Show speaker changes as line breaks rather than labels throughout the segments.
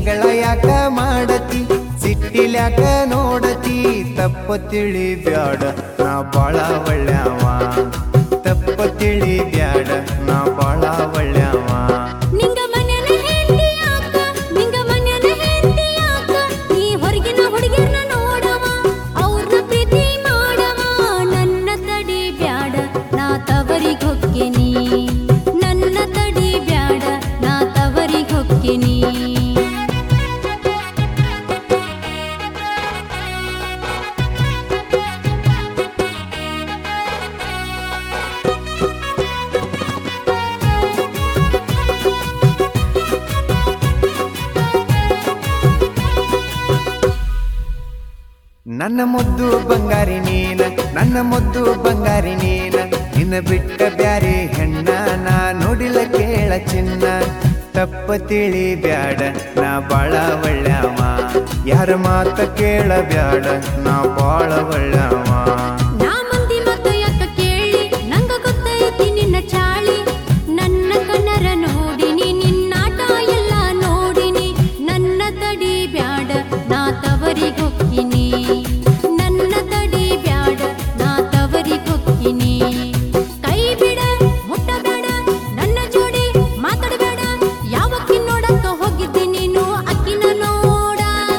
ಜಗಳ ಯಾಕ ಮಾಡತಿ ಸಿಟ್ಟಿಲ್ಯಾಕ ನೋಡತಿ ತಪ್ಪ ತಿಳಿ ಬ್ಯಾಡ ನಾ ಬಾಳ ಒಳ್ಳ್ಯಾವ ತಪ್ಪ ತಿಳಿ ಬ್ಯಾಡ ನಾ ಬಾಳ ಒಳ್ಳ್ಯಾವ
ನಿಂಗ ಮನೆನ ಹೆಂಡತಿ ಯಾಕ ನಿಂಗ ಮನೆನ ಹೆಂಡತಿ ಯಾಕ ನೀ ಹೊರಗಿನ ಹುಡುಗಿಯರನ್ನ ನೋಡವ ಅವ್ರನ್ನ ಪ್ರೀತಿ ಮಾಡವ ನನ್ನ ತಡಿ ಬ್ಯಾಡ ನಾ ತವರಿಗೆ ಹೊಕ್ಕಿನಿ ನನ್ನ ತಡಿ ಬ್ಯಾಡ ನಾ ತವರಿಗೆ ಹೊಕ್ಕಿನಿ
ನನ್ನ ಮುದ್ದು ಬಂಗಾರಿ ನೀನ ನನ್ನ ಮುದ್ದು ಬಂಗಾರಿ ನೀನ ನಿನ್ನ ಬಿಟ್ಟ ಬ್ಯಾರೆ ಹೆಣ್ಣ ನಾ ನೋಡಿಲ್ಲ ಕೇಳ ಚಿನ್ನ ತಪ್ಪ ತಿಳಿ ಬ್ಯಾಡ ನಾ ಬಾಳ ಒಳ್ಳ್ಯಾವ ಯಾರ ಮಾತ ಕೇಳ ಬ್ಯಾಡ ನಾ ಬಾಳ ಒಳ್ಳ್ಯಾವ
ನಾ ಮಂದಿ ಮಾತು ಯಾಕ ಕೇಳಿ ನಂಗ ಗೊತ್ತೈತಿ ನಿನ್ನ ಚಾಳಿ ನನ್ನ ಕಣ್ಣರ ನೋಡಿನಿ ನಿನ್ನಾಟ ಎಲ್ಲ ನೋಡಿನಿ ನನ್ನ ತಡಿ ಬ್ಯಾಡ ನಾ ತವರಿಗೆ ಹೊಕ್ಕಿನಿ ನನ್ನ ತಡಿ ಬ್ಯಾಡ ನಾ ತವರಿಗೆ ಹೊಕ್ಕಿನಿ ಕೈ ಬಿಡ ಮುಟ್ಟಬೇಡ ನನ್ನ ಜೋಡಿ ಮಾತಾಡಬೇಡ ಯಾವಕ್ಕಿ ನೋಡಕ್ಕ ಹೋಗಿದ್ದಿ ನೀನು ಅಕ್ಕಿನ ನೋಡ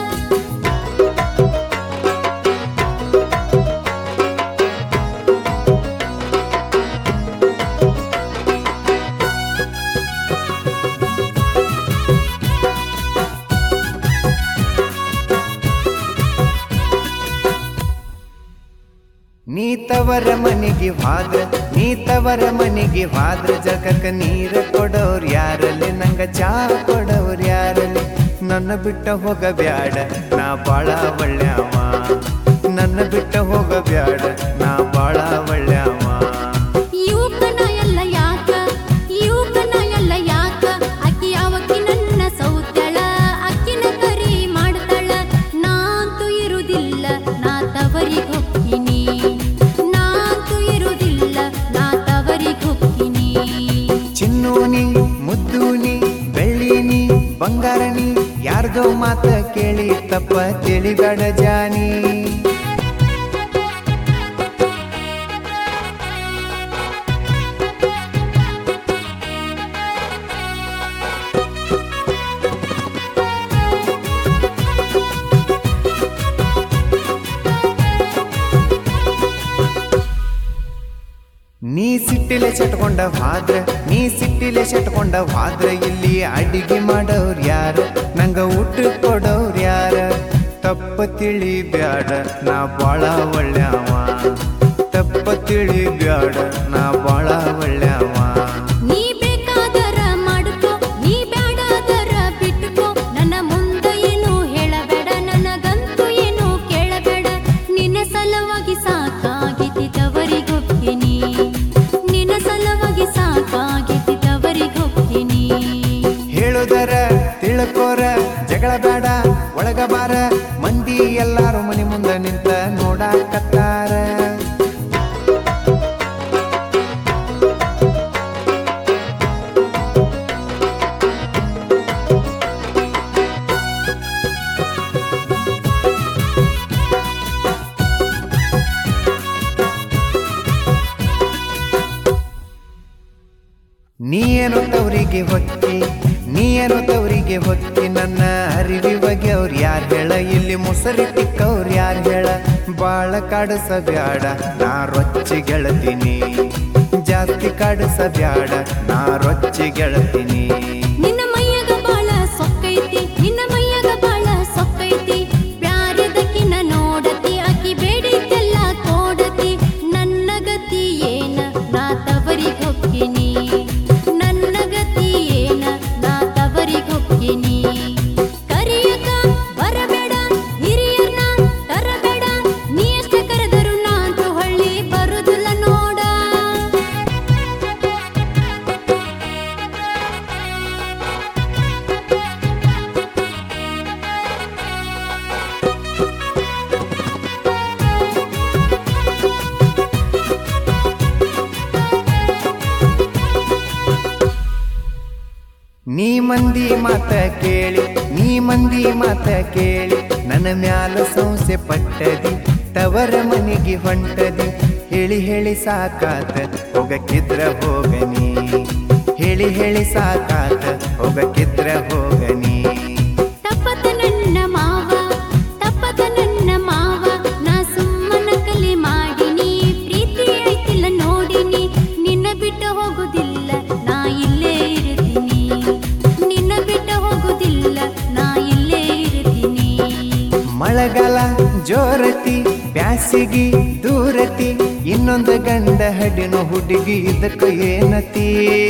ನೀ ತವರ ಮನೆಗೆ ಹಾದ್ರ ನೀ ತವರ ಮನೆಗೆ ಹಾದ್ರ ಜಗಕ್ಕ ನೀರ ಕೊಡೋರ್ ಯಾರಲ್ಲಿ ನಂಗ ಚಾ ಕೊಡೋರ್ ಯಾರಲ್ಲಿ ನನ್ನ ಬಿಟ್ಟ ಹೋಗಬ್ಯಾಡ ನಾ ಬಾಳ ಒಳ್ಳ್ಯಾವ ನನ್ನ ಬಿಟ್ಟ ಹೋಗಬ್ಯಾಡ ನಾ ಬಾಳ ಒಳ್ಳ್ಯಾವ
ಯುವಕನ ಎಲ್ಲ ಯಾಕ ಯುವಕನ ಎಲ್ಲ ಯಾಕ ಅಕ್ಕಿ ಯಾವಕ್ಕಿ ನನ್ನ ಸೌತ್ಯಾಳ ಅಕ್ಕಿನ ಕರಿ ಮಾಡ್ತಾಳ ನಾಂತೂ ಇರುವುದಿಲ್ಲ ನಾ ತವರಿಗೆ ಹೊಕ್ಕಿನಿ ನಾಂತೂ ಇರುವುದಿಲ್ಲ ನಾ ತವರಿಗೆ ಹೊಕ್ಕಿನಿ
ಚಿನ್ನೂನಿ ಮುದ್ದೂನಿ ಬೆಳ್ಳಿನಿ ಬಂಗಾರನಿ ಯಾರ್ದೋ ಮಾತ ಕೇಳಿ ತಪ್ಪ ತಿಳಿಬೇಡ ಜಾನಿ ನೀ ಸಿಟ್ಟಿಲೆ ಚಟ್ಕೊಂಡ ಹಾದ್ರ ನೀ ಸಿಟ್ಟಿಲೆ ಚಟ್ಕೊಂಡ ಹಾದ್ರ ಇಲ್ಲಿ ಅಡಿಗೆ ಮಾಡೋರ್ ಯಾರ ನಂಗ ಊಟ ಕೊಡೋರ್ ಯಾರ ತಪ್ಪ ತಿಳಿ ಬ್ಯಾಡ ನಾ ಬಾಳ ಒಳ್ಳ್ಯಾವ ತಪ್ಪ ತಿಳಿ ಬ್ಯಾಡ ನಾ ಬಾಳ ಒಳ್ಳ್ಯಾವ
ನೀ ಬೇಕಾದರ ಮಾಡ್ಕೋ ನೀ ಬ್ಯಾಡಾದರ ಬಿಟ್ಕೋ ನನ್ನ ಮುಂದೆ ಏನು ಹೇಳಬೇಡ ನನಗಂತೂ ಏನು ಕೇಳಬೇಡ ನಿನ್ನ ಸಲುವಾಗಿ ಸಾಕಾಗಿತಿ ತವರಿಗೆ ಹೊಕ್ಕಿನಿ ನಿನ್ನ ಸಲುವಾಗಿ ಸಾಕಾಗಿತಿ ತವರಿಗೆ ಹೊಕ್ಕಿನಿ
ಹೇಳುದರ ತಿಳ್ಕೋರ ಜಗಳ ಬೇಡ ಒಳಗ ಬಾರ ಮಂದಿ ಎಲ್ಲಾರು ಮನೆ ಮುಂದ ನಿಂತ ನೋಡಾಕತ್ತಾರ ನೀಯೇನು ತವರಿಗೆ ಹೊಕ್ಕಿ ನೀಯೇನು ತವರಿಗೆ ಹೊಕ್ಕಿ ನನ್ನ ಅರಿವಿಗೆ ಅವ್ರು ಯಾರು ಹೇಳ ಇಲ್ಲಿ ಮುಸರಿ ತಿಕ್ಕವ್ರು ಯಾರು ಹೇಳ ಬಾಳ ಕಾಡಿಸಬ್ಯಾಡ ನಾ ರೊಚ್ಚಿ ಗೆಳತೀನಿ ಜಾಸ್ತಿ ಕಾಡಿಸಬ್ಯಾಡ ನಾ ರೊಚ್ಚಿ ಗೆಳತೀನಿ
ನಿನ್ನ ಮೈಯಾಗ ಬಾಳ ಸೊಕ್ಕೈತಿ ನಿನ್ನ ಮೈಯಾಗ ಬಾಳ ಸೊಕ್ಕೈತಿ ಬ್ಯಾರೆದಕ್ಕಿನ ನೋಡತಿ ಅಕ್ಕಿ ಬೇಡಿದ್ದೆಲ್ಲ ಕೊಡತಿ ನನ್ನ ಗತಿ ಏನ ನಾ ತವರಿಗೆ ಹೊಕ್ಕಿನಿ ನನ್ನ ಗತಿ ಏನ ನಾ ತವರಿಗೆ ಹೊಕ್ಕಿನಿ ಕರಿಯಕ ಬರಬೇಡ ಹಿರಿಯರ್ನ ತರಬೇಡ ನೀ ಎಷ್ಟ ಕರೆದರು ನಾಂತೂ ಹಳ್ಳಿ ಬರುದಿಲ್ಲ ನೋಡ
ಮಂದಿ ಮಾತ ಕೇಳಿ ನನ್ನ ಮ್ಯಾಲ ಸಂಸೆ ಪಟ್ಟದಿ ತವರ ಮನೆಗೆ ಹೊಂಟದಿ ಹೇಳಿ ಸಾಕಾತ ಹೋಗಕ್ಕಿದ್ರ ಹೋಗನಿ ಹೇಳಿ ಸಾಕಾತ ಹೋಗಕ್ಕಿದ್ರ ಹೋಗನಿ
ತಪ್ಪದ ನನ್ನ ಮಾವ ನಾ ಸುಮ್ಮನ ಕಲಿ ಮಾಡಿನಿ ಪ್ರೀತಿ ಐತಿಲ್ಲ ನೋಡಿನಿ ನಿನ್ನ ಬಿಟ್ಟು ಹೋಗುದಿಲ್ಲ ನಾ ಇಲ್ಲೇ ಇರ್ತೀನಿ ನಿನ್ನ ಬಿಟ್ಟು ಹೋಗುದಿಲ್ಲ ನಾ ಇಲ್ಲೇ ಇರ್ತೀನಿ
ಮಳೆಗಾಲ ಜೋರತಿ ಬ್ಯಾಸಿಗಿ ದೂರತಿ ಇನ್ನೊಂದು ಗಂಡ ಹಡಿನ ಹುಡುಗಿ ಇದಕ್ಕ ಏನತಿ